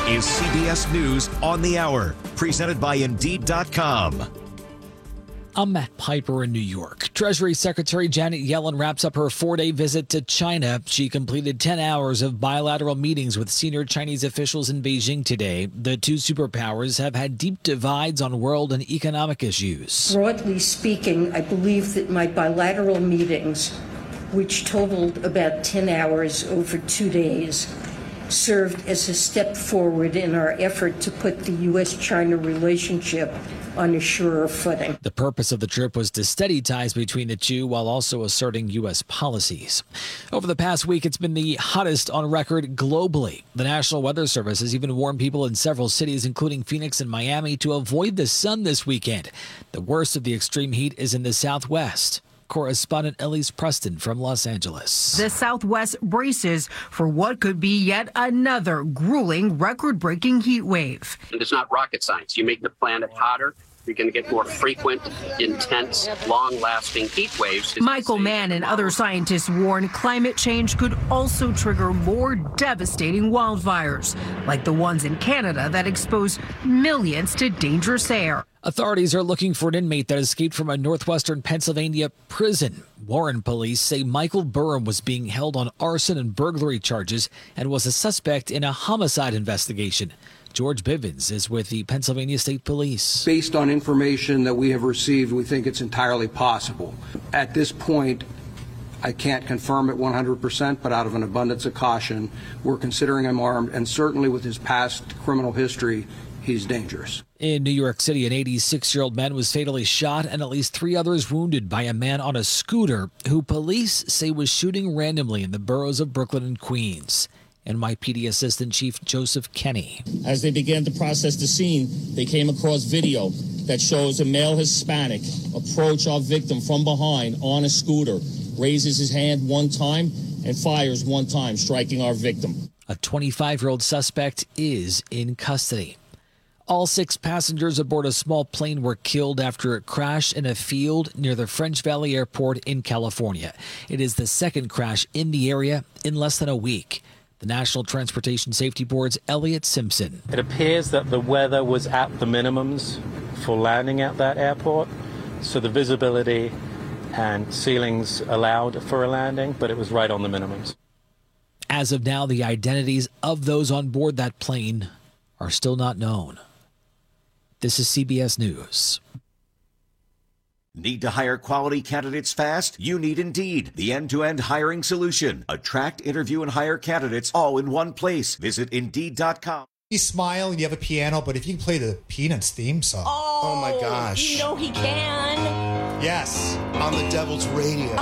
is CBS News on the Hour, presented by Indeed.com. I'm Matt Piper in New York. Treasury Secretary Janet Yellen wraps up her 4-day visit to China. She completed 10 hours of bilateral meetings with senior Chinese officials in Beijing today. The two superpowers have had deep divides on world and economic issues. Broadly speaking, I believe that my bilateral meetings, which totaled about 10 hours over 2 days, served as a step forward in our effort to put the U.S.-China relationship on a surer footing. The purpose of the trip was to steady ties between the two while also asserting U.S. policies. Over the past week, it's been the hottest on record globally. The National Weather Service has even warned people in several cities, including Phoenix and Miami, to avoid the sun this weekend. The worst of the extreme heat is in the Southwest. Correspondent Elise Preston from Los Angeles. The Southwest braces for what could be yet another grueling, record-breaking heat wave. It's not rocket science. You make the planet hotter, you're going to get more frequent, intense, long-lasting heat waves. Michael Mann and other scientists warn climate change could also trigger more devastating wildfires, like the ones in Canada that expose millions to dangerous air. Authorities are looking for an inmate that escaped from a northwestern Pennsylvania prison. Warren police say Michael Burham was being held on arson and burglary charges and was a suspect in a homicide investigation. George Bivens is with the Pennsylvania State Police. Based on information that we have received, we think it's entirely possible. At this point, I can't confirm it 100%, but out of an abundance of caution, we're considering him armed, and certainly with his past criminal history, he's dangerous. In New York City, an 86-year-old man was fatally shot and at least 3 others wounded by a man on a scooter who police say was shooting randomly in the boroughs of Brooklyn and Queens. NYPD Assistant Chief Joseph Kenny. As they began to process the scene, they came across video that shows a male Hispanic approach our victim from behind on a scooter, raises his hand one time and fires one time, striking our victim. A 25-year-old suspect is in custody. All 6 passengers aboard a small plane were killed after it crashed in a field near the French Valley Airport in California. It is the second crash in the area in less than a week. The National Transportation Safety Board's Elliot Simpson. It appears that the weather was at the minimums for landing at that airport, so the visibility and ceilings allowed for a landing, but it was right on the minimums. As of now, the identities of those on board that plane are still not known. This is CBS News. Need to hire quality candidates fast? You need Indeed, the end-to-end hiring solution. Attract, interview, and hire candidates all in one place. Visit Indeed.com. You smile and you have a piano, but if you can play the Peanuts theme song. Oh my gosh. You know he can. Yes. On the Devil's Radio.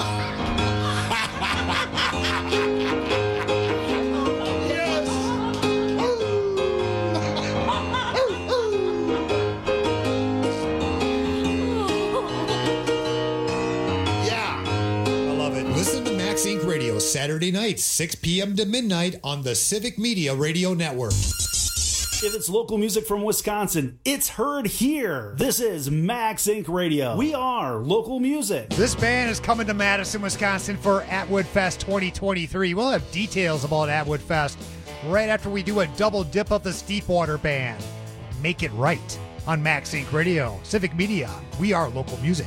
Inc. Radio, Saturday nights, 6 p.m. to midnight on the Civic Media Radio Network. If it's local music from Wisconsin, it's heard here. This is Max Inc. Radio. We are local music. This band is coming to Madison, Wisconsin for Atwood Fest 2023. We'll have details about Atwood Fest right after we do a double dip of the Steepwater Band. Make it right on Max Inc. Radio. Civic Media, we are local music.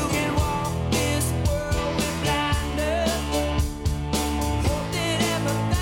Hope that ever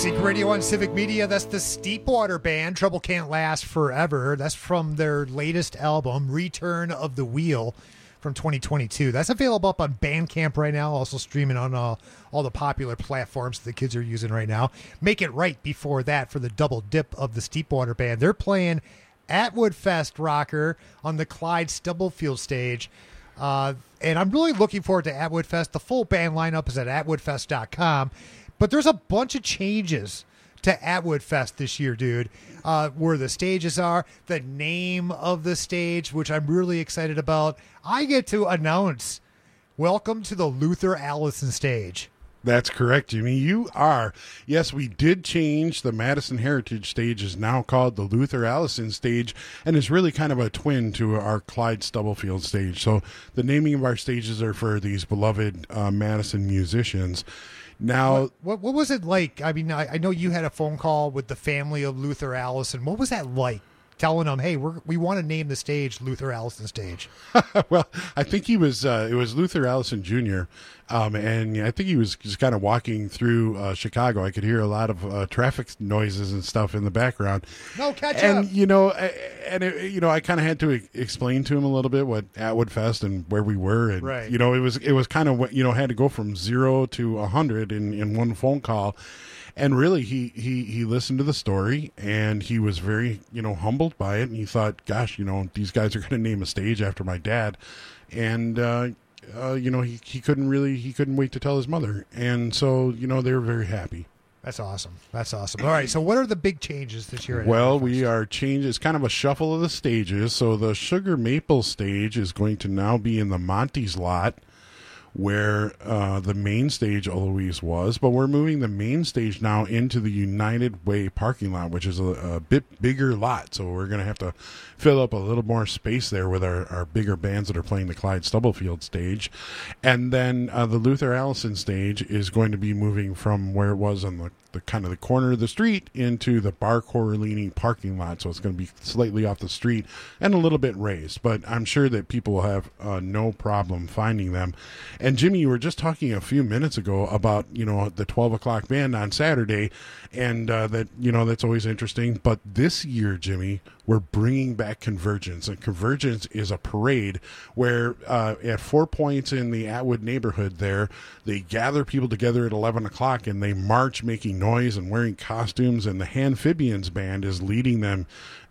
Sync Radio on Civic Media. That's the Steepwater Band. Trouble Can't Last Forever. That's from their latest album, Return of the Wheel, from 2022. That's available up on Bandcamp right now. Also streaming on all the popular platforms that the kids are using right now. Make It Right before that for the double dip of the Steepwater Band. They're playing Atwood Fest Rocker on the Clyde Stubblefield stage. And I'm really looking forward to Atwood Fest. The full band lineup is at atwoodfest.com. But there's a bunch of changes to Atwood Fest this year, dude. Where the stages are, the name of the stage, which I'm really excited about. I get to announce, welcome to the Luther Allison stage. That's correct, Jimmy. You are. Yes, we did change. The Madison Heritage stage is now called the Luther Allison stage and is really kind of a twin to our Clyde Stubblefield stage. So the naming of our stages are for these beloved Madison musicians. Now, what was it like? I mean, I know you had a phone call with the family of Luther Allison. What was that like? Telling them, hey, we want to name the stage Luther Allison Stage. Well, I think it was Luther Allison Jr., and I think he was just kind of walking through Chicago. I could hear a lot of traffic noises and stuff in the background. No, catch and, up. I kind of had to explain to him a little bit what Atwood Fest and where we were. And, right. It was kind of, had to go from 0 to 100 in one phone call. And really, he listened to the story, and he was very, humbled by it. And he thought, gosh, these guys are going to name a stage after my dad. And, he couldn't wait to tell his mother. And so, they were very happy. That's awesome. All right. So what are the big changes this year? Well, we are changing. It's kind of a shuffle of the stages. So the Sugar Maple stage is going to now be in the Monty's lot, where the main stage always was, but we're moving the main stage now into the United Way parking lot, which is a bit bigger lot, so we're going to have to fill up a little more space there with our bigger bands that are playing the Clyde Stubblefield stage. And then the Luther Allison stage is going to be moving from where it was on the kind of the corner of the street into the Bar Corralini parking lot, so it's going to be slightly off the street and a little bit raised, but I'm sure that people will have no problem finding them. And Jimmy, you were just talking a few minutes ago about the 12 o'clock band on Saturday, and that's always interesting. But this year, Jimmy, we're bringing back Convergence, and Convergence is a parade where at 4 points in the Atwood neighborhood there, they gather people together at 11 o'clock and they march making noise and wearing costumes, and the Amphibians band is leading them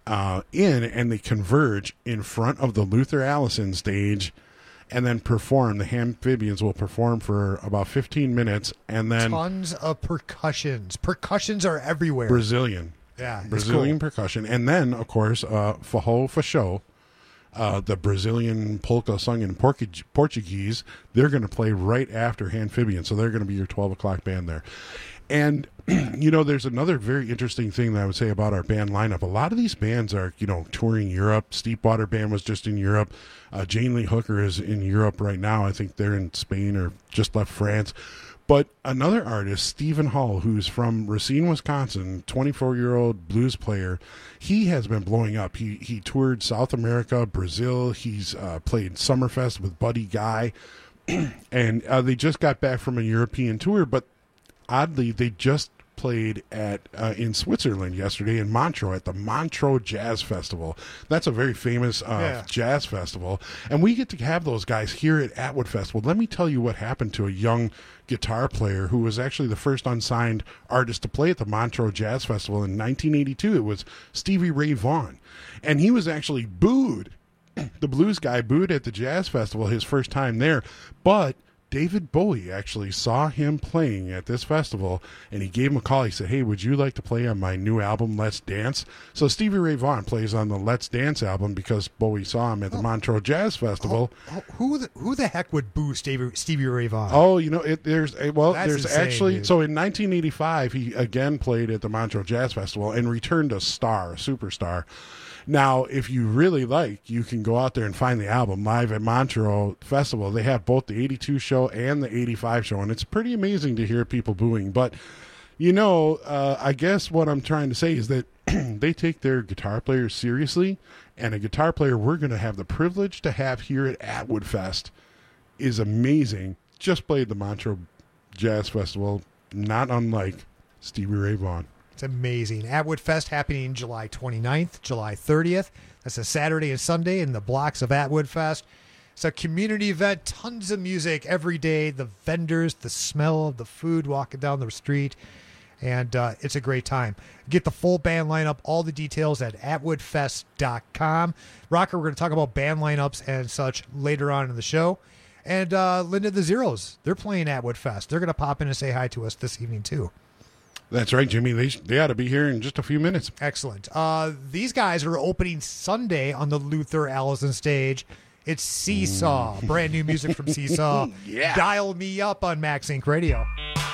and they converge in front of the Luther Allison stage and then perform. The Amphibians will perform for about 15 minutes, and then tons of percussions. Percussions are everywhere. Brazilian cool. percussion, and then of course Forró Fechou, the Brazilian polka sung in Portuguese. They're going to play right after Amphibians, so they're going to be your 12 o'clock band there. And there's another very interesting thing that I would say about our band lineup. A lot of these bands are, touring Europe. Steepwater Band was just in Europe. Jane Lee Hooker is in Europe right now. I think they're in Spain or just left France. But another artist, Stephen Hall, who's from Racine, Wisconsin, 24-year-old blues player, he has been blowing up. He toured South America, Brazil. He's played Summerfest with Buddy Guy. And they just got back from a European tour, but oddly, they just played in Switzerland yesterday in Montreux at the Montreux Jazz Festival. That's a very famous jazz festival, and we get to have those guys here at Atwood Fest. Well, let me tell you what happened to a young guitar player who was actually the first unsigned artist to play at the Montreux Jazz Festival in 1982. It was Stevie Ray Vaughan, and he was actually booed. The blues guy booed at the jazz festival his first time there, but David Bowie actually saw him playing at this festival, and he gave him a call. He said, hey, would you like to play on my new album, Let's Dance? So Stevie Ray Vaughan plays on the Let's Dance album because Bowie saw him at the Montreux Jazz Festival. Who the heck would boo Stevie Ray Vaughan? Oh, there's insane, actually, dude. so in 1985, he again played at the Montreux Jazz Festival and returned a superstar. Now, if you really like, you can go out there and find the album live at Montreux Festival. They have both the 82 show and the 85 show, and it's pretty amazing to hear people booing. But, I guess what I'm trying to say is that they take their guitar players seriously, and a guitar player we're going to have the privilege to have here at Atwood Fest is amazing. Just played the Montreux Jazz Festival, not unlike Stevie Ray Vaughan. It's amazing. Atwood Fest happening July 29th, July 30th. That's a Saturday and Sunday in the blocks of Atwood Fest. It's a community event, tons of music every day, the vendors, the smell of the food walking down the street, and it's a great time. Get the full band lineup, all the details at atwoodfest.com. Rocker, we're going to talk about band lineups and such later on in the show. And Linda the Zeros, they're playing Atwood Fest. They're going to pop in and say hi to us this evening, too. That's right, Jimmy. They ought to be here in just a few minutes. Excellent. These guys are opening Sunday on the Luther Allison stage. It's Seesaw, brand new music from Seesaw. Yeah. Dial Me Up on Max Inc. Radio.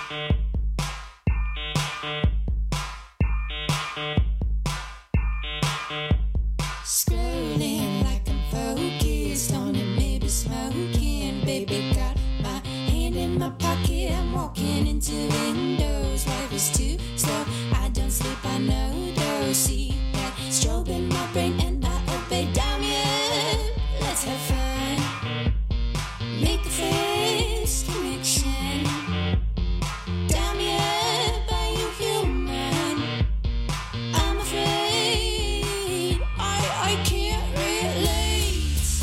Scrolling like I'm focused on it, maybe smoking. Baby, got my hand in my pocket. I'm walking into windows. Life is too slow. I don't sleep, I know. Don't see that strobe in my brain, and I obey. Damn you. Let's have fun. Make a face connection. Damn you, are you human? I'm afraid I can't relate.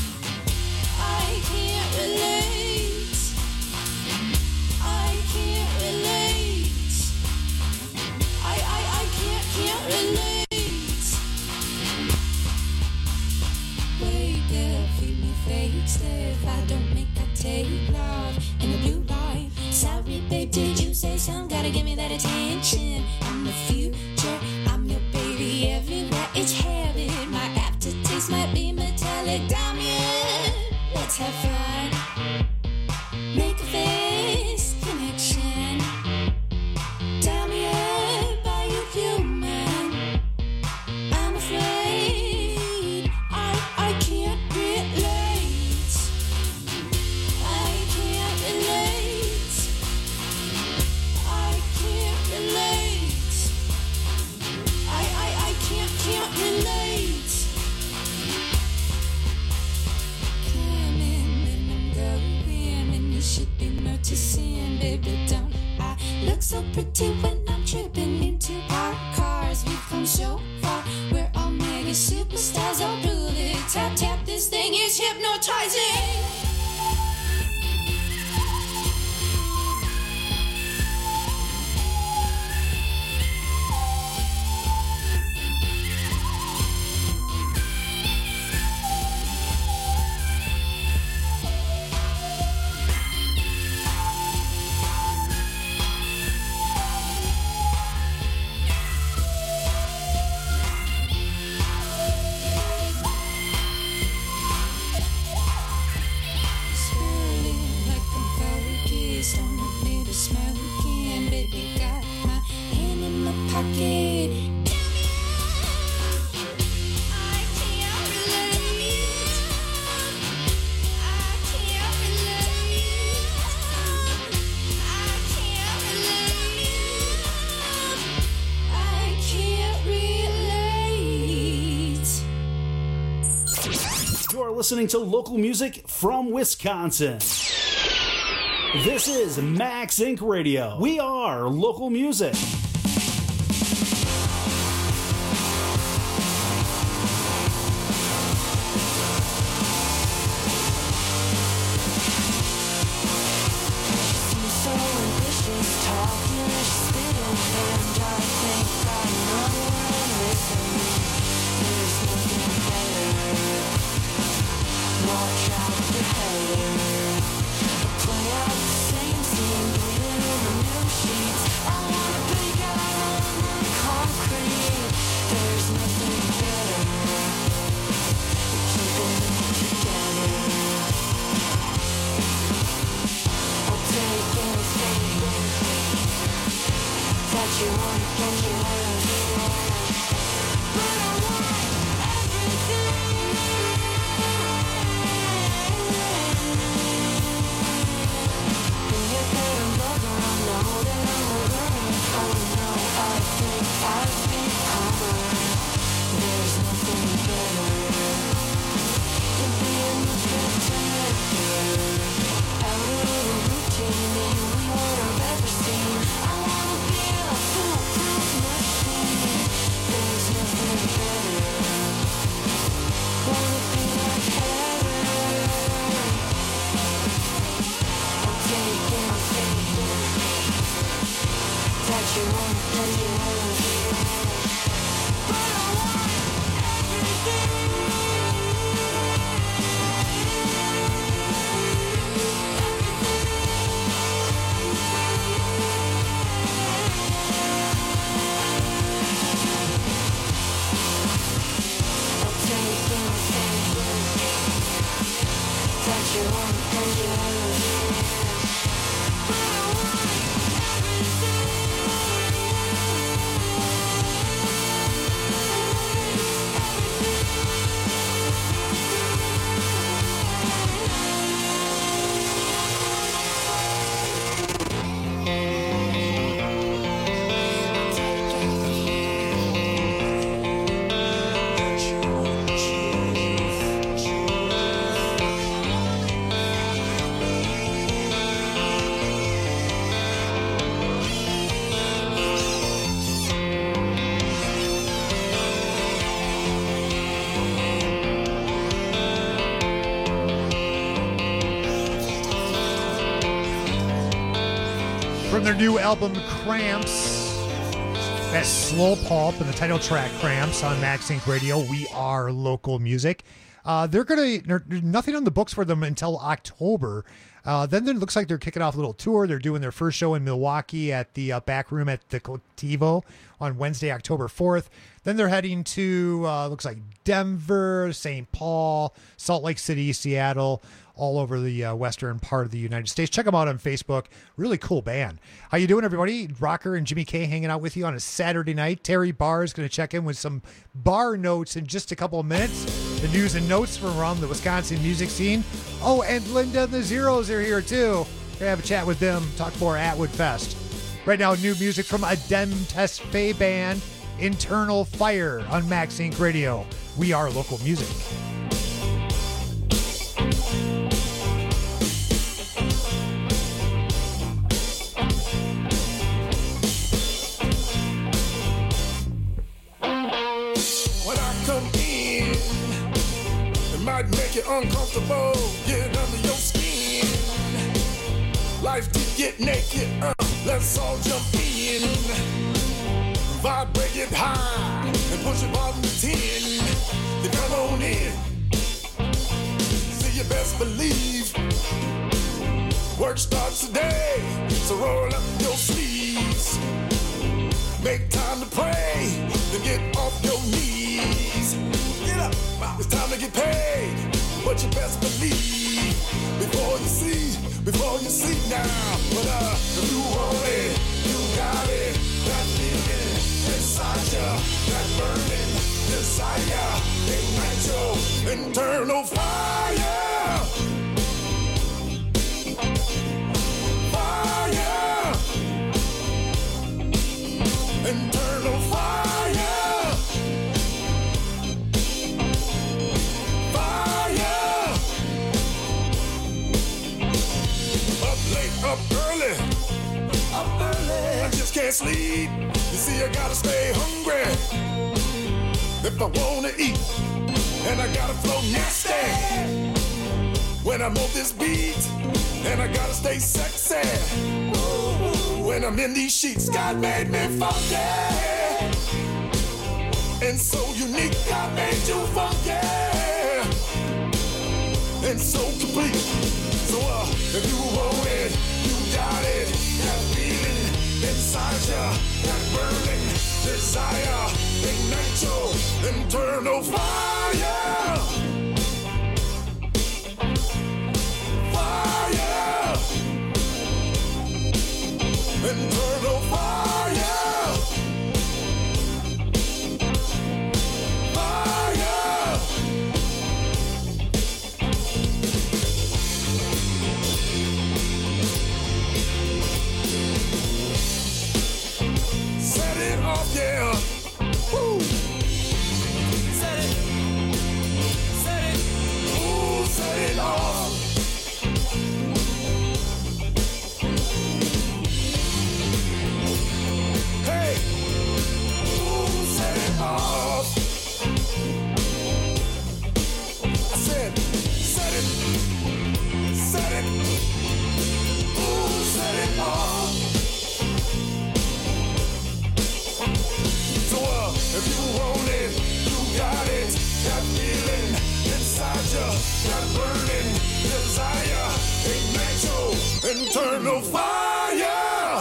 I can't relate. I can't relate. I can't relate. Wake up, feed me fake stuff. I don't make, I take love in the blue light. Sorry, babe, did you say something? Gotta give me that attention. I'm the future, I'm your baby everywhere. It's habit, my aftertaste might be metallic. Damn yeah, let's have fun. Make a face connection. Damn yeah, are you human? I'm afraid I can't relate. I can't relate. I can't relate. I can't relate. Coming and I'm going, and you should be noticing, baby, don't I look so pretty when I'm tripping into our cars? We've come so far, we're all mega superstars. I'll prove it. Tap, tap, this thing is hypnotizing. Swirling like I'm focused on a little smoking. Baby, got my hand in my pocket. Damn you, I can't relate. I can't relate. I can't relate. I can't relate. You're listening to local music from Wisconsin. This is Max Inc. Radio. We are local music. So ambitious, talking, spitting, and I think I know where I'm missing. There's nothing better. Watch out the hater. Play out the same scene, bleeding in the new sheets. I wanna be From their new album, Cramps. That's Slow Pulp and the title track, Cramps, on Max Inc. Radio. We are local music. There's nothing on the books for them until October. Then it looks like they're kicking off a little tour. They're doing their first show in Milwaukee at the back room at the Cotivo on Wednesday, October 4th. Then they're heading to, looks like Denver, St. Paul, Salt Lake City, Seattle, all over the western part of the United States. Check them out on Facebook. Really cool band. How you doing, everybody? Rocker and Jimmy K hanging out with you on a Saturday night. Terry Barr is going to check in with some bar notes in just a couple of minutes. The news and notes from around the Wisconsin music scene. Oh, and Linda and the Zeros are here, too. We're going to have a chat with them, talk more Atwood Fest. Right now, new music from a Dem Test Fay band, Internal Fire, on Max Inc. Radio. We are local music. Might make it uncomfortable, get under your skin. Life did get naked, let's all jump in. Vibrate it high and push it bottom to 10. Then come on in. See, you best believe work starts today, so roll up your sleeves. Make time to pray, then get off your knees. Get up, it's time to get paid, but you best believe before you see now. But if you want it, you got it. That feeling inside ya, that burning desire, ignite your internal fire. Fire. Internal fire. Up early, I just can't sleep. You see, I gotta stay hungry if I wanna eat, and I gotta flow nasty when I'm on this beat, and I gotta stay sexy when I'm in these sheets. God made me funky and so unique. God made you funky and so complete. So if you want it, you got it. That feeling inside ya, that burning desire, ignite your internal fire. Fire. Internal fire. Fire. Set it off, yeah. Woo. Set it. Set it. Ooh, set it off. Hey. Ooh, set it off. I said, set it. Set it. Ooh, set it off. So if you want it, you got it. That feeling inside you, that burning desire, ignite your internal fire.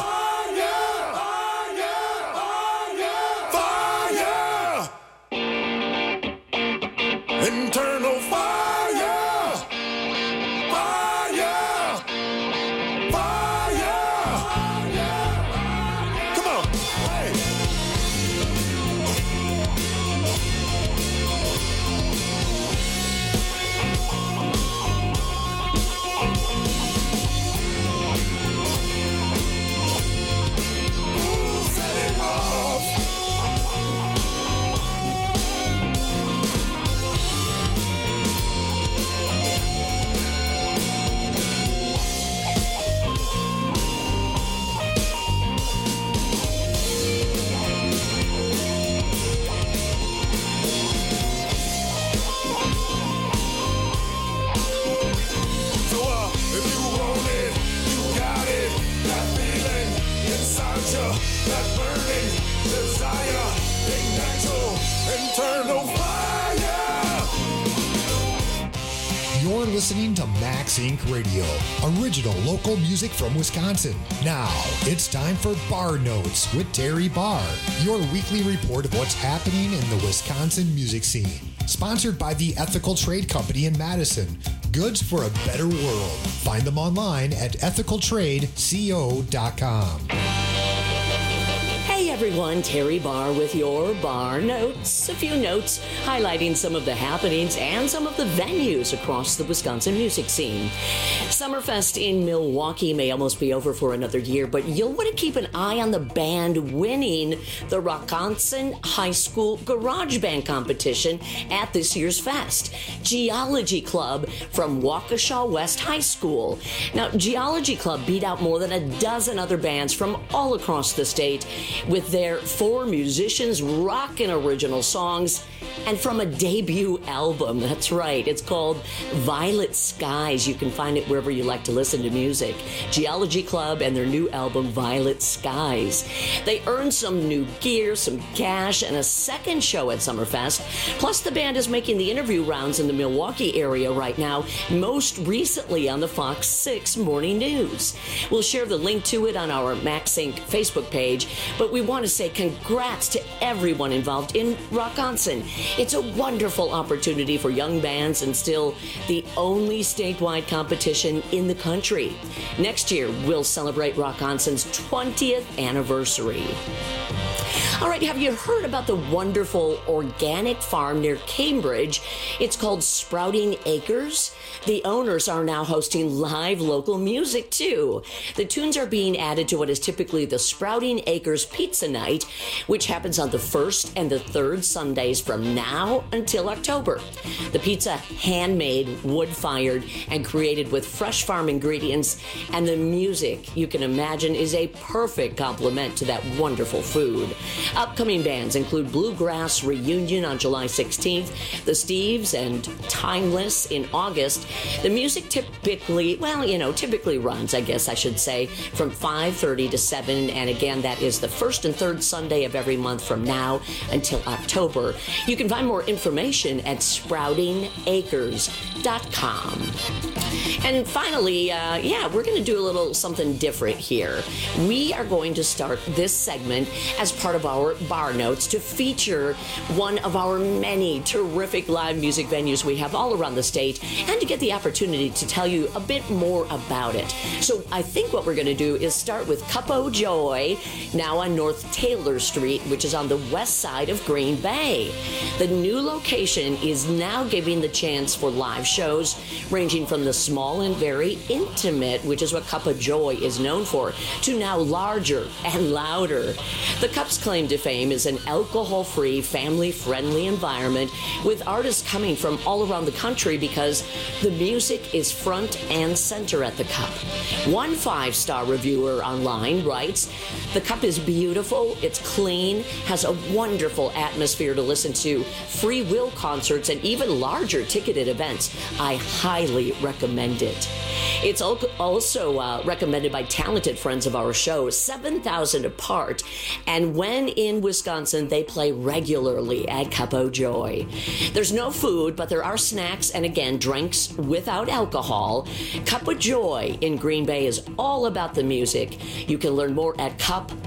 Fire. Fire. Internal fire. Fire. You're listening to Max Inc. Radio, original local music from Wisconsin. Now, it's time for Bar Notes with Terry Barr, your weekly report of what's happening in the Wisconsin music scene. Sponsored by the Ethical Trade Company in Madison. Goods for a better world. Find them online at ethicaltradeco.com. Hey everyone, Terry Barr with your Bar Notes. A few notes highlighting some of the happenings and some of the venues across the Wisconsin music scene. Summerfest in Milwaukee may almost be over for another year, but you'll want to keep an eye on the band winning the Rockonson High School Garage Band Competition at this year's fest. Geology Club from Waukesha West High School. Now, Geology Club beat out more than a dozen other bands from all across the state with their 4 musicians rocking original songs and from a debut album. That's right. It's called Violet Skies. You can find it wherever you like to listen to music. Geology Club and their new album, Violet Skies. They earned some new gear, some cash, and a second show at Summerfest. Plus, the band is making the interview rounds in the Milwaukee area right now, most recently on the Fox 6 Morning News. We'll share the link to it on our Max Inc. Facebook page, but we want to say congrats to everyone involved in Rockonson. It's a wonderful opportunity for young bands and still the only statewide competition in the country. Next year, we'll celebrate Rockonson's 20th anniversary. All right, have you heard about the wonderful organic farm near Cambridge? It's called Sprouting Acres. The owners are now hosting live local music, too. The tunes are being added to what is typically the Sprouting Acres Pizza Night, which happens on the first and the third Sundays from now until October. The pizza, handmade, wood-fired, and created with fresh farm ingredients, and the music, you can imagine, is a perfect complement to that wonderful food. Upcoming bands include Bluegrass Reunion on July 16th, The Steves, and Timeless in August. The music typically runs, I guess I should say, from 5:30 to 7, and again, that is the first and third Sunday of every month from now until October. You can find more information at sproutingacres.com. And finally, we're going to do a little something different here. We are going to start this segment as part of our Bar Notes to feature one of our many terrific live music venues we have all around the state, and to get the opportunity to tell you a bit more about it. So I think what we're going to do is start with Cup O' Joy, now on North Taylor Street, which is on the west side of Green Bay. The new location is now giving the chance for live shows ranging from the small and very intimate, which is what Cup O' Joy is known for, to now larger and louder. The Cup's claim to fame is an alcohol-free, family-friendly environment with artists coming from all around the country because the music is front and center at the Cup. One 5-star reviewer online writes, "The Cup is beautiful, it's clean, has a wonderful atmosphere to listen to, free will concerts, and even larger ticketed events. I highly recommend it." It's also recommended by talented friends of our show, 7,000 apart. And when in Wisconsin, they play regularly at Cup O' Joy. There's no food, but there are snacks and, again, drinks without alcohol. Cup O' Joy in Green Bay is all about the music. You can learn more at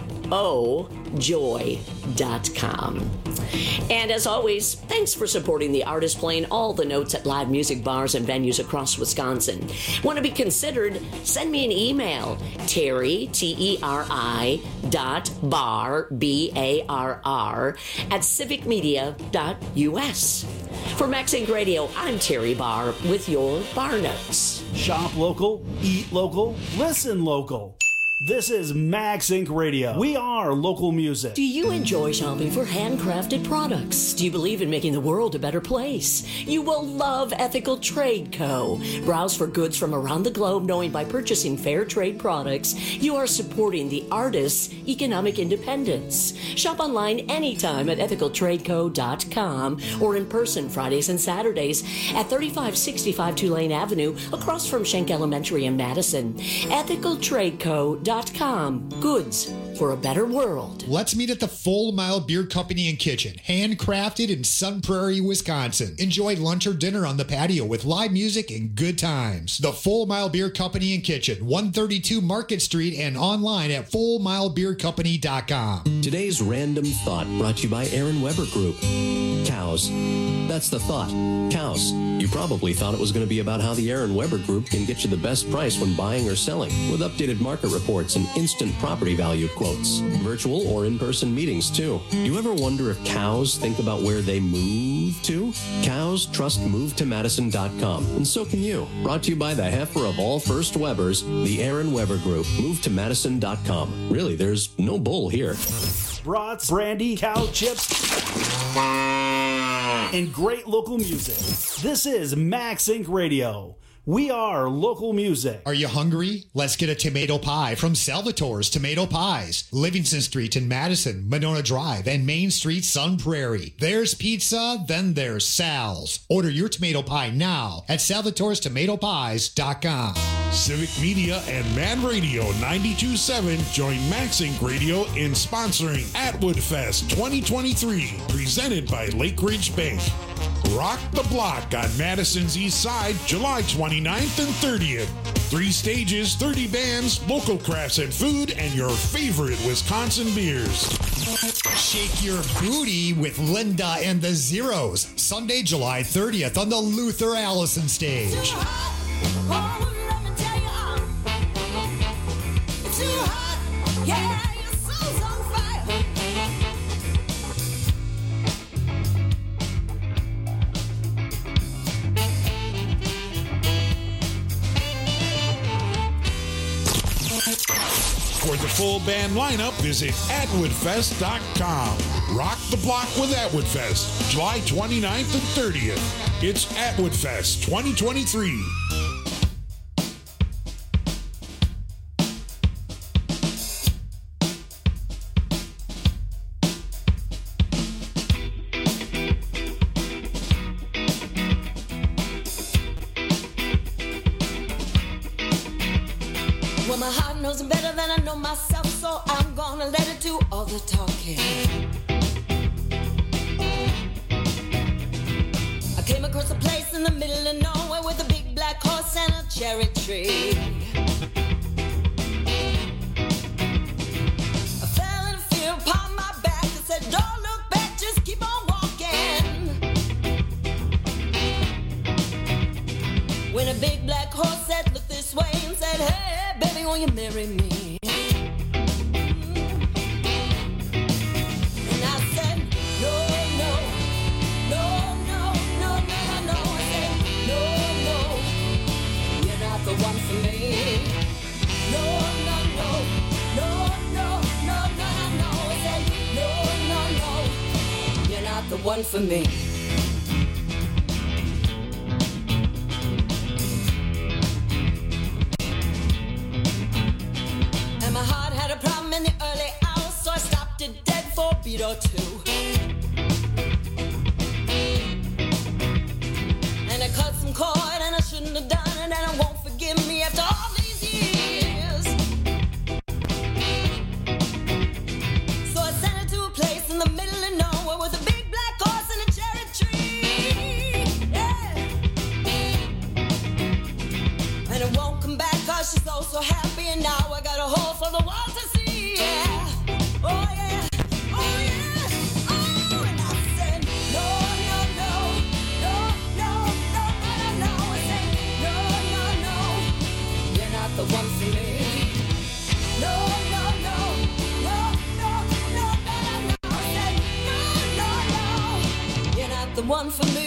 cupojoy.com. And as always, thanks for supporting the artists playing all the notes at live music bars and venues across Wisconsin. Want to be considered? Send me an email, Terry, T-E-R-I, .barr, B-A-R-R, at civicmedia.us. For Max Inc. Radio, I'm Terry Barr with your Bar Notes. Shop local, eat local, listen local. This is Max Inc. Radio. We are local music. Do you enjoy shopping for handcrafted products? Do you believe in making the world a better place? You will love Ethical Trade Co. Browse for goods from around the globe, knowing by purchasing fair trade products, you are supporting the artists' economic independence. Shop online anytime at ethicaltradeco.com or in person Fridays and Saturdays at 3565 Tulane Avenue across from Schenck Elementary in Madison. ethicaltradeco.com. Goods for a better world. Let's meet at the Full Mile Beer Company and Kitchen, handcrafted in Sun Prairie, Wisconsin. Enjoy lunch or dinner on the patio with live music and good times. The Full Mile Beer Company and Kitchen, 132 Market Street, and online at fullmilebeercompany.com. Today's Random Thought brought to you by Aaron Weber Group. Cows. That's the thought. Cows. You probably thought it was going to be about how the Aaron Weber Group can get you the best price when buying or selling, with updated market reports and instant property value quotes. Virtual or in-person meetings, too. Do you ever wonder if cows think about where they move to? Cows trust MoveToMadison.com, and so can you. Brought to you by the heifer of all first Webers, the Aaron Weber Group. MoveToMadison.com. Really, there's no bull here. Brats, brandy, cow chips, and great local music. This is Max Inc. Radio. We are local music. Are you hungry? Let's get a tomato pie from Salvatore's Tomato Pies. Livingston Street in Madison, Monona Drive, and Main Street, Sun Prairie. There's pizza, then there's Sal's. Order your tomato pie now at salvatorestomatopies.com. Civic Media and Man Radio 92.7 join Max Inc. Radio in sponsoring Atwood Fest 2023, presented by Lake Ridge Bank. Rock the Block on Madison's East Side, July 29th and 30th. 3 stages, 30 bands, local crafts and food, and your favorite Wisconsin beers. Shake your booty with Linda and the Zeros, Sunday, July 30th on the Luther Allison stage. For the full band lineup, visit atwoodfest.com. Rock the Block with Atwood Fest, July 29th and 30th. It's Atwood Fest 2023. Well, my heart knows better than I know myself, so I'm gonna let it do all the talking. I came across a place in the middle of nowhere with a big black horse and a cherry tree. I fell in fear upon my back and said, don't look back, just keep on walking. When a big black horse said, look this way, and said, hey, baby, will you marry me? And I said, no, no, no, no, no, no, no. I said, no, no, you're not the one for me. No, no, no, no, no, no, no, no. I said, no, no, no, you're not the one for me. And my heart had a problem in the early hours, so I stopped it dead for a beat or two. And I cut some cord and I shouldn't have done it, and I won't forgive me after all these years. So I sent her to a place in the middle of nowhere with a big black horse and a cherry tree. Yeah. And it won't come back 'cause she's so happy, and now I got a hole for the world to see. Yeah. Oh yeah. Oh yeah. Oh, and I said no, no, no, no, no, no, no, no. I said no, no, no, you're not the one for me. No, no, no, no, no, no, no, no. I said no, no, no, you're not the one for me.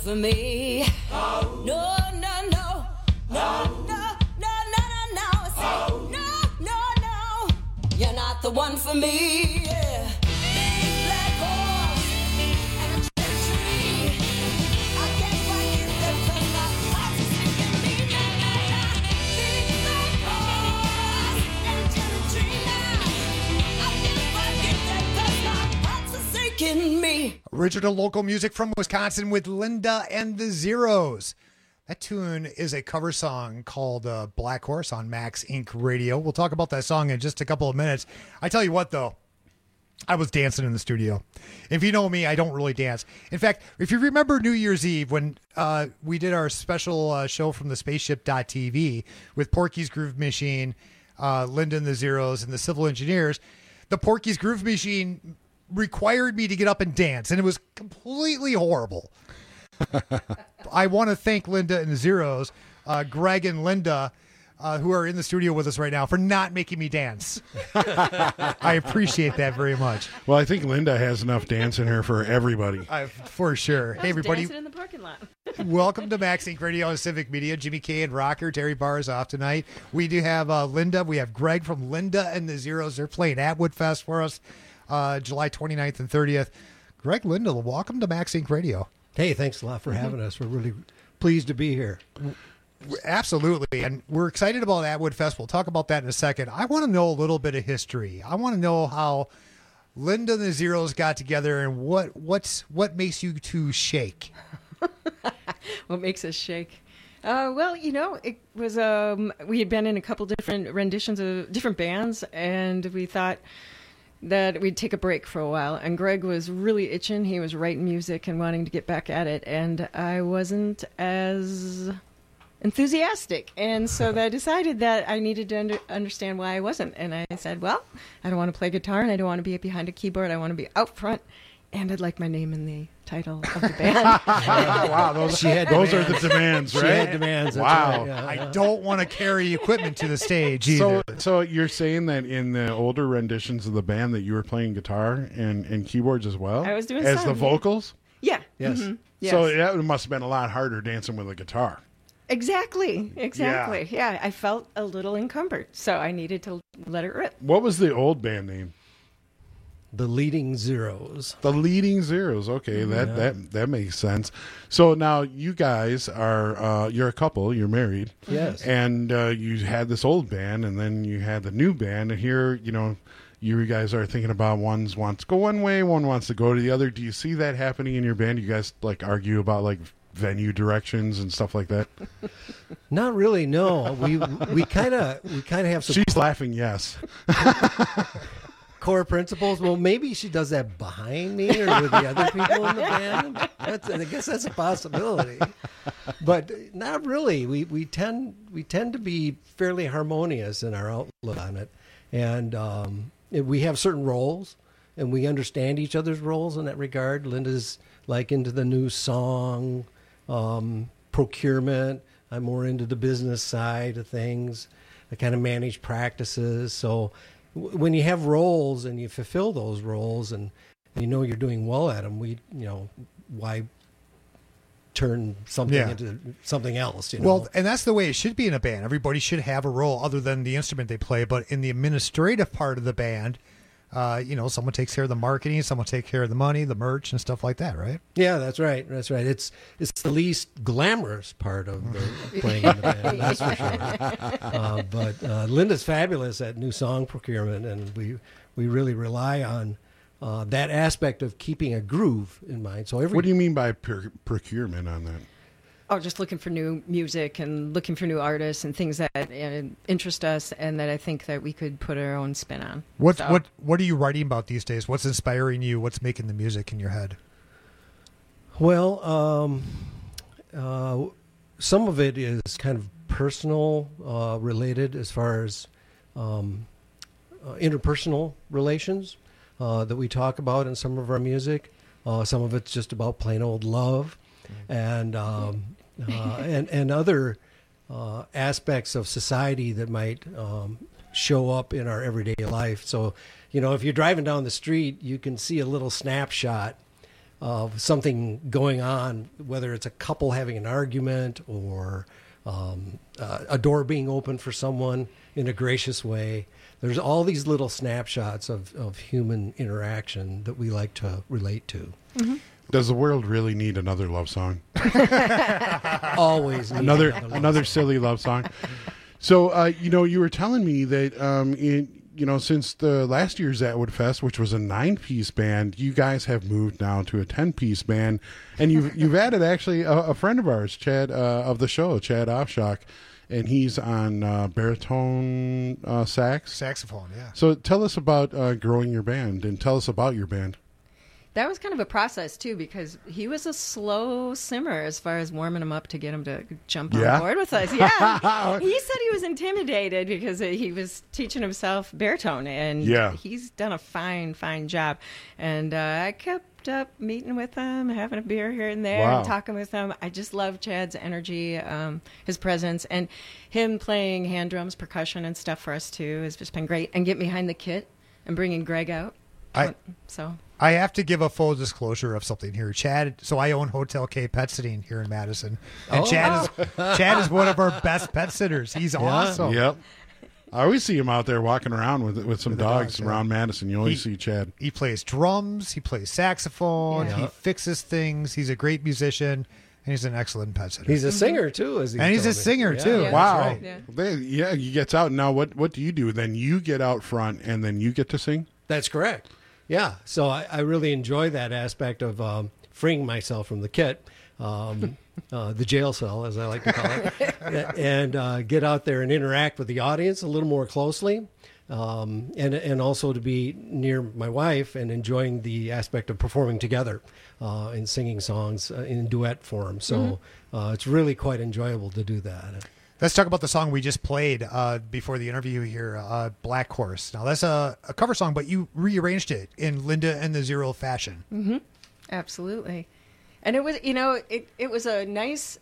for me. No, no, no, no, no, no, no, no, no. Say, no, no, no, you're not the one for me. Yeah. Big black horse and a cherry tree. I can't find it there 'cause my heart's singing me. Na, na, na. Big black horse and a cherry tree now. I can't find it there 'cause my heart's forsaking me. Original local music from Wisconsin with Linda and the Zeros. That tune is a cover song called Black Horse on Max Inc. Radio. We'll talk about that song in just a couple of minutes. I tell you what, though, I was dancing in the studio. If you know me, I don't really dance. In fact, if you remember New Year's Eve when we did our special show from the spaceship.tv with Porky's Groove Machine, Linda and the Zeros, and the Civil Engineers, the Porky's Groove Machine required me to get up and dance, and it was completely horrible. I want to thank Linda and the Zeros, Greg and Linda, who are in the studio with us right now, for not making me dance. I appreciate that very much. Well, I think Linda has enough dance in her for everybody. For sure. Hey, everybody. Dancing in the parking lot. Welcome to Max Inc. Radio and Civic Media. Jimmy K and Rocker. Terry Barr is off tonight. We do have Linda. We have Greg from Linda and the Zeros. They're playing at Woodfest for us July 29th and 30th. Greg, Linda, welcome to Max Inc. Radio. Hey, thanks a lot for having us. We're really pleased to be here. Absolutely. And we're excited about Atwood Fest. We'll talk about that in a second. I want to know a little bit of history. I want to know how Linda and the Zeros got together and what makes you two shake. What makes us shake? Well, you know, it was we had been in a couple different renditions of different bands, and we thought that we'd take a break for a while. And Greg was really itching. He was writing music and wanting to get back at it, and I wasn't as enthusiastic. And so I decided that I needed to understand why I wasn't. And I said, well, I don't want to play guitar, and I don't want to be behind a keyboard. I want to be out front, and I'd like my name in the title of the band. Wow, those are the demands, right? She had demands. Wow. Right, yeah. I don't want to carry equipment to the stage either. So you're saying that in the older renditions of the band that you were playing guitar and keyboards as well? I was doing as some, the vocals? Yeah. Yes. Mm-hmm. Yes. So that must have been a lot harder dancing with a guitar. Exactly. Yeah, I felt a little encumbered, so I needed to let it rip. What was the old band name? The Leading Zeros. The Leading Zeros. Okay, that makes sense. So now you guys are you're a couple. You're married. Yes. And you had this old band, and then you had the new band, and here you guys are thinking about one wants to go one way, one wants to go to the other. Do you see that happening in your band? You guys like argue about like venue directions and stuff like that? Not really. No, we kind of have some. She's laughing. Yes. Core principles. Well, maybe she does that behind me or with the other people in the band. I guess that's a possibility, but not really. We tend to be fairly harmonious in our outlook on it, and we have certain roles, and we understand each other's roles in that regard. Linda's like into the new song procurement. I'm more into the business side of things. I kind of manage practices. So when you have roles and you fulfill those roles and you know you're doing well at them, why turn something into something else? Well, and that's the way it should be in a band. Everybody should have a role other than the instrument they play. But in the administrative part of the band, someone takes care of the marketing, someone takes care of the money, the merch, and stuff like that, right? Yeah, that's right. That's right. It's the least glamorous part of the playing in the band, that's for sure. But Linda's fabulous at new song procurement, and we really rely on that aspect of keeping a groove in mind. So what do you mean by procurement on that? Oh, just looking for new music and looking for new artists and things that interest us and that I think that we could put our own spin on. What are you writing about these days? What's inspiring you? What's making the music in your head? Well, some of it is kind of personal related as far as interpersonal relations that we talk about in some of our music. Some of it's just about plain old love. And other aspects of society that might show up in our everyday life. So, if you're driving down the street, you can see a little snapshot of something going on, whether it's a couple having an argument or a door being opened for someone in a gracious way. There's all these little snapshots of human interaction that we like to relate to. Mm-hmm. Does the world really need another love song? Always need another silly love song. So, you were telling me that, since the last year's Atwood Fest, which was a 9-piece band, you guys have moved now to a 10-piece band, and you've added actually a friend of ours, Chad of the show, Chad Offshock, and he's on baritone saxophone. Yeah. So tell us about growing your band, and tell us about your band. That was kind of a process, too, because he was a slow simmer as far as warming him up to get him to jump on board with us. Yeah. He said he was intimidated because he was teaching himself baritone, and he's done a fine job. And I kept up meeting with him, having a beer here and there, and talking with him. I just love Chad's energy, his presence, and him playing hand drums, percussion, and stuff for us, too, has just been great. And getting behind the kit and bringing Greg out. I have to give a full disclosure of something here. Chad, so I own Hotel K Pet Sitting here in Madison. And Chad is one of our best pet sitters. He's awesome. Yep. I always see him out there walking around with some dogs around Madison. You always see Chad. He plays drums. He plays saxophone. Yeah. He fixes things. He's a great musician. And he's an excellent pet sitter. He's a singer, too. He's a singer, too. Yeah, wow. Right. He gets out. Now, what do you do? Then you get out front, and then you get to sing? That's correct. Yeah, so I really enjoy that aspect of freeing myself from the kit, the jail cell, as I like to call it, and get out there and interact with the audience a little more closely, and also to be near my wife and enjoying the aspect of performing together and singing songs in duet form. So it's really quite enjoyable to do that. Let's talk about the song we just played before the interview here, Black Horse. Now, that's a cover song, but you rearranged it in Linda and the Zero fashion. Mm-hmm. Absolutely. And it was, it was a nice,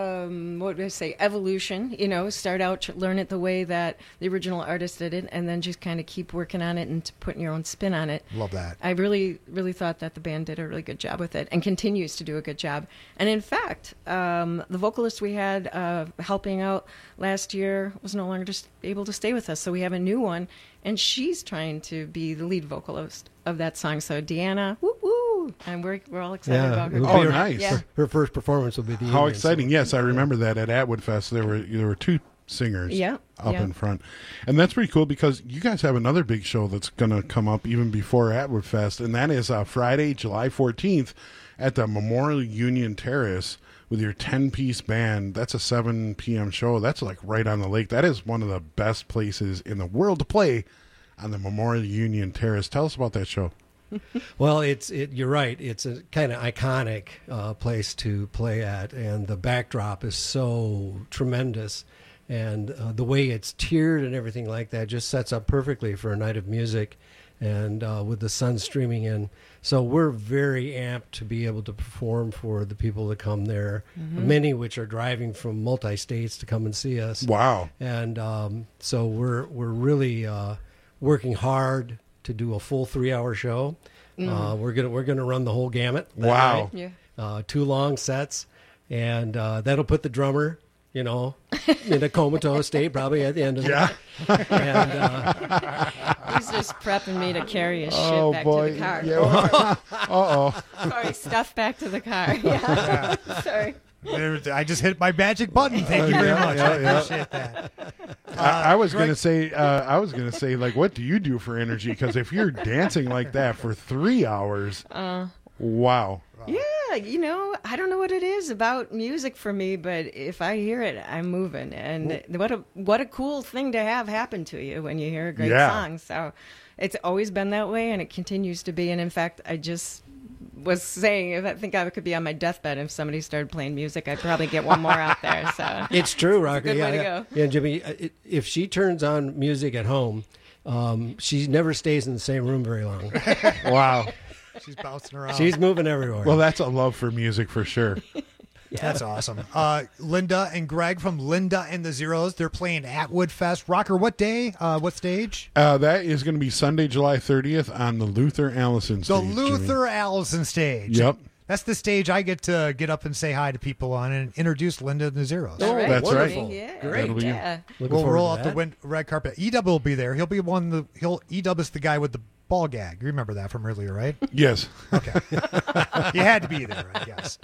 evolution, start out, learn it the way that the original artist did it, and then just kind of keep working on it and putting your own spin on it. Love that. I really, really thought that the band did a really good job with it and continues to do a good job. And in fact, the vocalist we had helping out last year was no longer just able to stay with us, so we have a new one, and she's trying to be the lead vocalist of that song. So Deanna, woo woo. And we're all excited about her. Oh, nice! Yeah. Her first performance will be the. How exciting! Yes, I remember that at Atwood Fest. There were two singers up in front, and that's pretty cool because you guys have another big show that's going to come up even before Atwood Fest, and that is Friday, July 14th, at the Memorial Union Terrace with your 10-piece band. That's a 7 p.m. show. That's like right on the lake. That is one of the best places in the world to play on the Memorial Union Terrace. Tell us about that show. Well, you're right. It's a kind of iconic place to play at, and the backdrop is so tremendous, and the way it's tiered and everything like that just sets up perfectly for a night of music, and with the sun streaming in. So we're very amped to be able to perform for the people that come there, many which are driving from multi-states to come and see us. Wow. And so we're really working hard to do a full 3-hour show. We're gonna run the whole gamut. Wow. Night. Yeah. 2 long sets, and that'll put the drummer, in a comatose state probably at the end of it. Yeah. And he's just prepping me to carry his shit back to the car. Yeah. Sorry, stuff back to the car. Yeah. Sorry. I just hit my magic button. Thank you very much. I appreciate that. I was going to say, like, what do you do for energy? Because if you're dancing like that for 3 hours, wow. Yeah, I don't know what it is about music for me, but if I hear it, I'm moving. And what a cool thing to have happen to you when you hear a great song. So it's always been that way, and it continues to be. And in fact, I just was saying, if I think I could be on my deathbed if somebody started playing music, I'd probably get one more out there. So it's true, Rocky. Good way to go. Yeah, Jimmy. If she turns on music at home, she never stays in the same room very long. Wow. She's bouncing around. She's moving everywhere. Well, that's a love for music for sure. That's awesome. Linda and Greg from Linda and the Zeros, they're playing at Woodfest. Rocker, what day? What stage? That is going to be Sunday, July 30th on the Luther Allison stage. The Luther Allison stage. Yep. That's the stage I get to get up and say hi to people on and introduce Linda and the Zeros. Oh, that's wonderful. right. Yeah. Great. Yeah. We'll roll out the red carpet. E-Dub will be there. He'll be E-Dub is the guy with the ball gag. You remember that from earlier, right? Yes. Okay. You had to be there, I guess.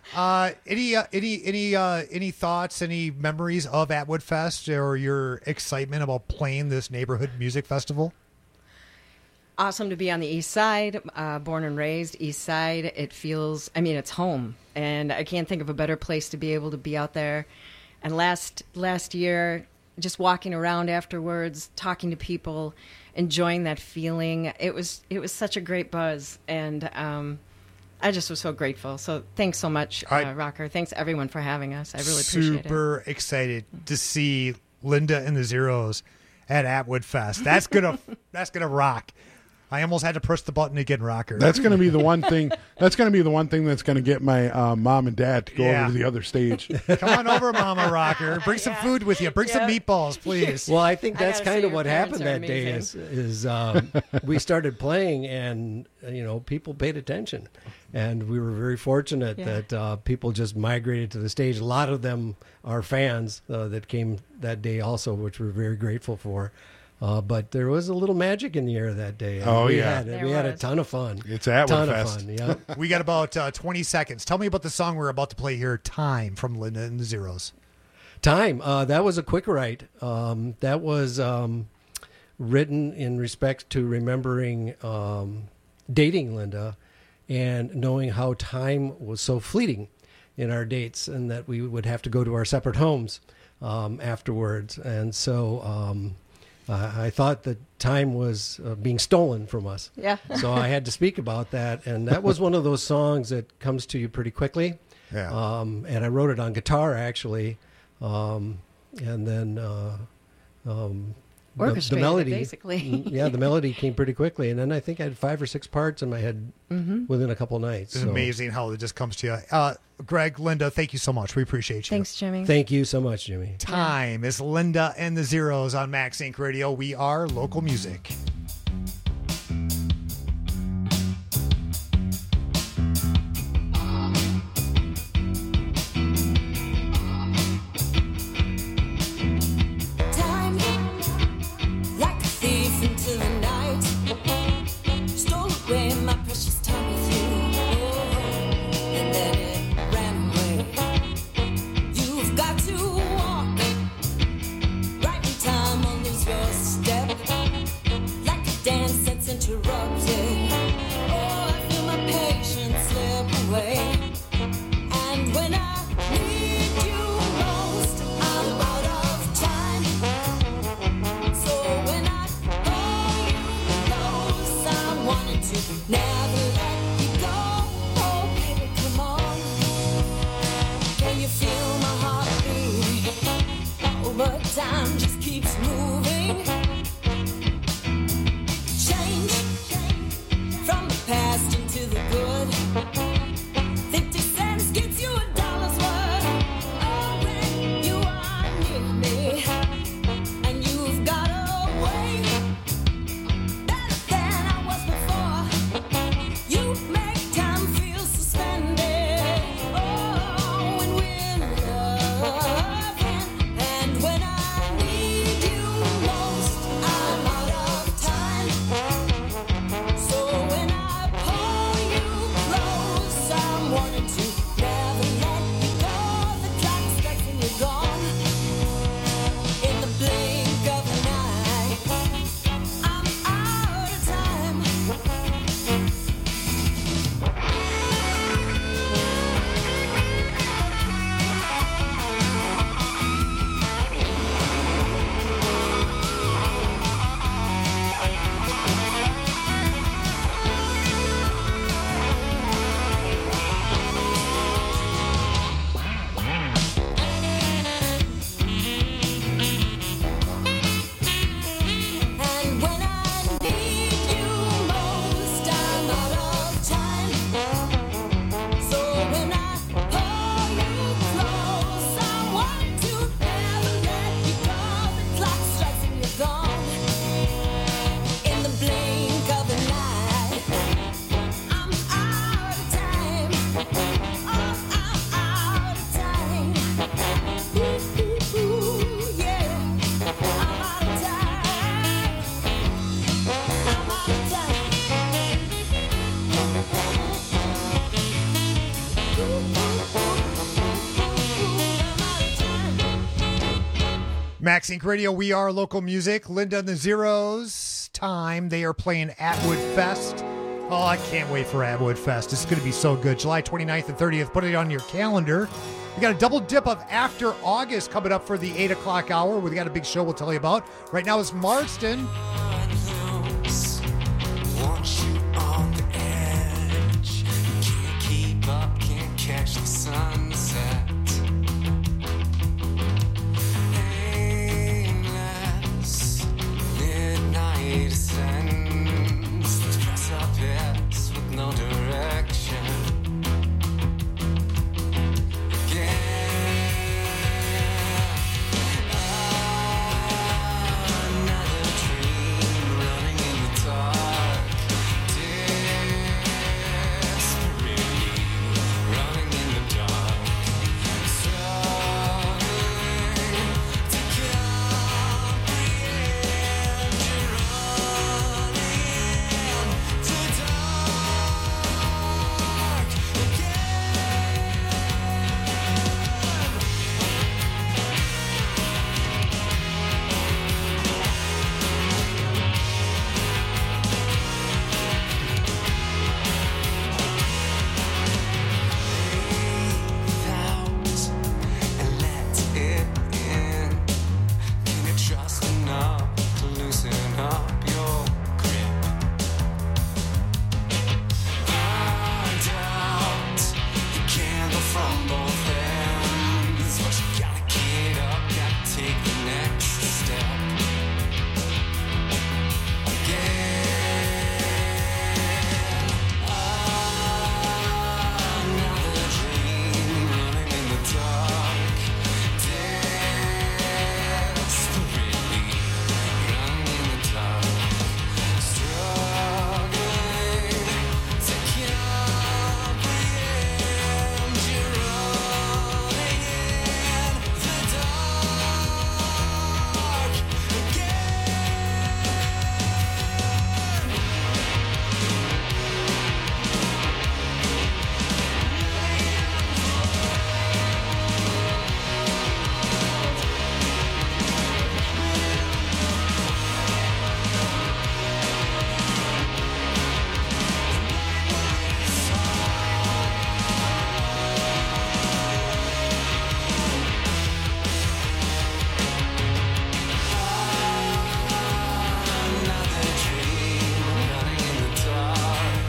Any thoughts, any memories of Atwood Fest or your excitement about playing this neighborhood music festival? Awesome to be on the east side, born and raised east side. It feels, it's home, and I can't think of a better place to be able to be out there. And last year, just walking around afterwards, talking to people, enjoying that feeling, it was such a great buzz, and I just was so grateful. So thanks so much, Rocker. Thanks everyone for having us. I really appreciate it. Super excited to see Linda and the Zeros at Atwood Fest. That's gonna rock. I almost had to press the button again, Rocker. That's going to be the one thing. That's going to be the one thing that's going to get my mom and dad to go over to the other stage. Come on over, Mama Rocker. Bring some food with you. Bring some meatballs, please. Well, I think that's kind of what happened that day. Is we started playing, and people paid attention, and we were very fortunate that people just migrated to the stage. A lot of them are fans that came that day also, which we're very grateful for. But there was a little magic in the air that day. We had a ton of fun. It's Atwood Fest. Yeah. We got about 20 seconds. Tell me about the song we're about to play here, Time, from Linda and the Zeros. Time. That was a quick write. That was written in respect to remembering dating Linda and knowing how time was so fleeting in our dates, and that we would have to go to our separate homes afterwards. And so I thought that time was being stolen from us. Yeah. So I had to speak about that. And that was one of those songs that comes to you pretty quickly. Yeah. And I wrote it on guitar, actually. And then orchestrated the melody, basically. the melody came pretty quickly. And then I think I had 5 or 6 parts in my head within a couple nights. It's amazing how it just comes to you. Greg, Linda, thank you so much. We appreciate you. Thanks, Jimmy. Thank you so much, Jimmy. Time is Linda and the Zeros on Max Inc. Radio. We are local music. Time, like a thief into the night, stole away my precious time with you, and then it ran away. You've got to walk right in time on this your step. Max Inc. Radio, we are local music. Linda and the Zeros, time. They are playing Atwood Fest. Oh, I can't wait for Atwood Fest. It's going to be so good. July 29th and 30th. Put it on your calendar. We got a double dip of After August coming up for the 8 o'clock hour. We got a big show we'll tell you about. Right now it's Marston. Want you on the edge. Can't keep up, can't catch the sunset. Aimless, midnight ascends. The precipice with no direction. Another dream running in the dark. Desperately running in the dark. Struggling to comprehend. You're running in the dark again. And let it in. Can you trust enough to loosen up your grip? Find out the candle from both ends, but you gotta get up, gotta take the next step. Another dream running in the dark. Desperately running in the dark. Struggling to comprehend. You're running in the dark Another dream running in the dark.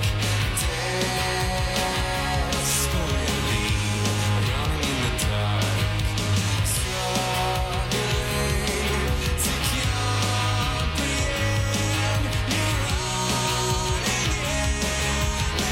Desperately running in the dark. Struggling to comprehend. You're running in the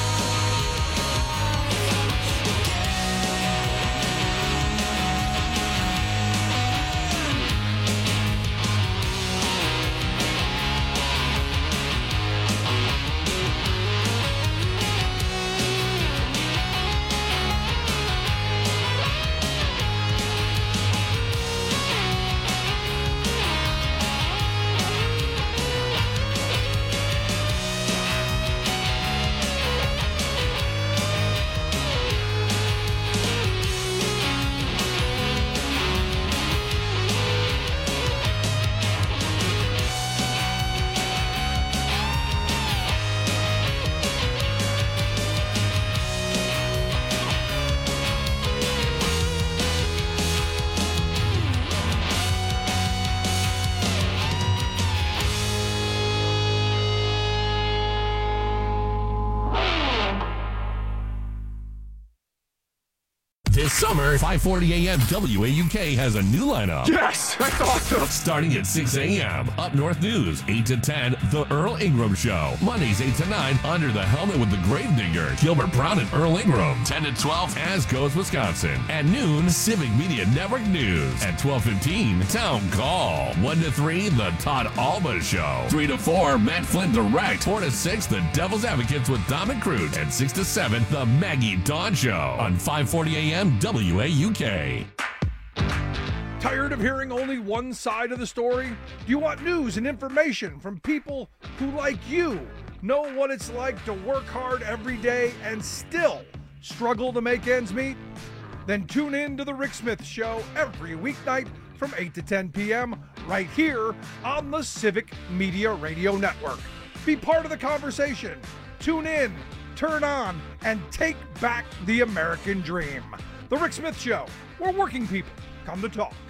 This summer, 5:40 a.m. WAUK has a new lineup. Yes! That's awesome! Starting at 6 a.m. Up North News, 8 to 10, The Earl Ingram Show. Mondays, 8 to 9, Under the Helmet with the Gravedigger, Gilbert Brown and Earl Ingram. 10 to 12, As Goes Wisconsin. At noon, Civic Media Network News. At 12:15, Town Call. 1 to 3, The Todd Alba Show. 3 to 4, Matt Flynn Direct. 4 to 6, The Devil's Advocates with Dominic Cruz. And 6 to 7, The Maggie Dawn Show. On 5:40 a.m. WAUK. Tired of hearing only one side of the story? Do you want news and information from people who, like you, know what it's like to work hard every day and still struggle to make ends meet? Then tune in to The Rick Smith Show every weeknight from 8 to 10 p.m. right here on the Civic Media Radio Network. Be part of the conversation. Tune in, turn on, and take back the American dream. The Rick Smith Show, where working people come to talk.